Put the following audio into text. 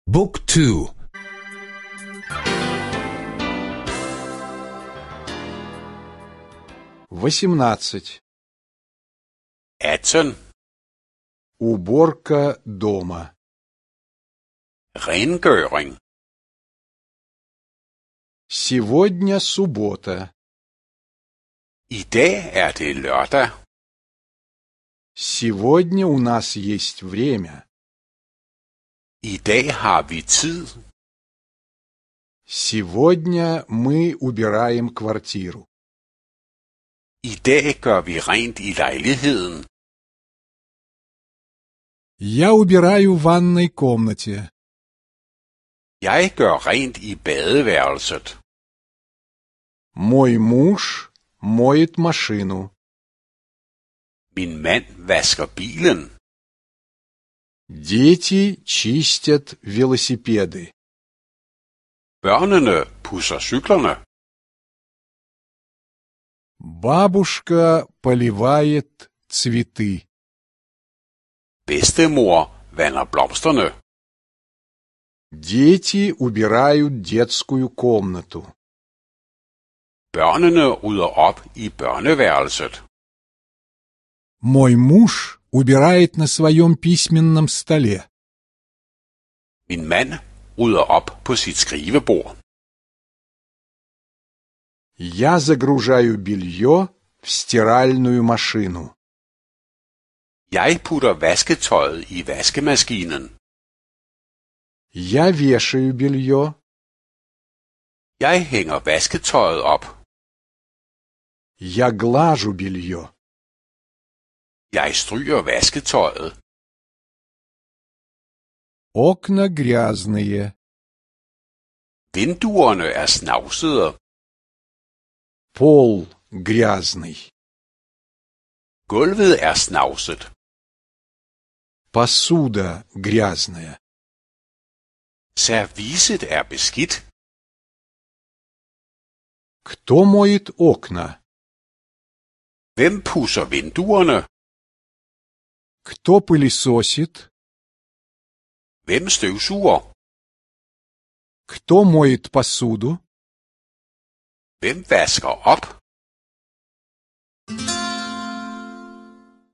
Book 2. 18. 18. Уборка дома. Rengøring. Сегодня суббота. I dag er det lørdag. Сегодня у нас есть время. I dag har vi tid. Сегодня мы убираем квартиру. I dag gør vi rent i lejligheden. Я убираю в ванной комнате. Jeg gør rent i badeværelset. Мой муж моет машину. Min mand vasker bilen. Дети чистят велосипеды. Børnene pudser cyklerne. Бабушка поливает цветы. Bedstemor vander blomsterne. Дети убирают детскую комнату. Børnene rydder op i børneværelset. Мой муж убирает на своем письменном столе. Min mand rydder op på sit skrivebord. Я загружаю белье в стиральную машину. Jeg putter vasketøjet i vaskemaskinen. Я вешаю белье. Jeg hænger vasketøjet op. Я глажу белье. Jeg stryger vasketøjet. Окна грязные. Vinduerne er snavsede. Пол грязный. Gulvet er snavset. Посуда грязная. Serviset er beskidt. Кто моет окна? Hvem pudser vinduerne? Кто пылесосит? Hvem støvsuger? Кто моет посуду? Hvem vasker op?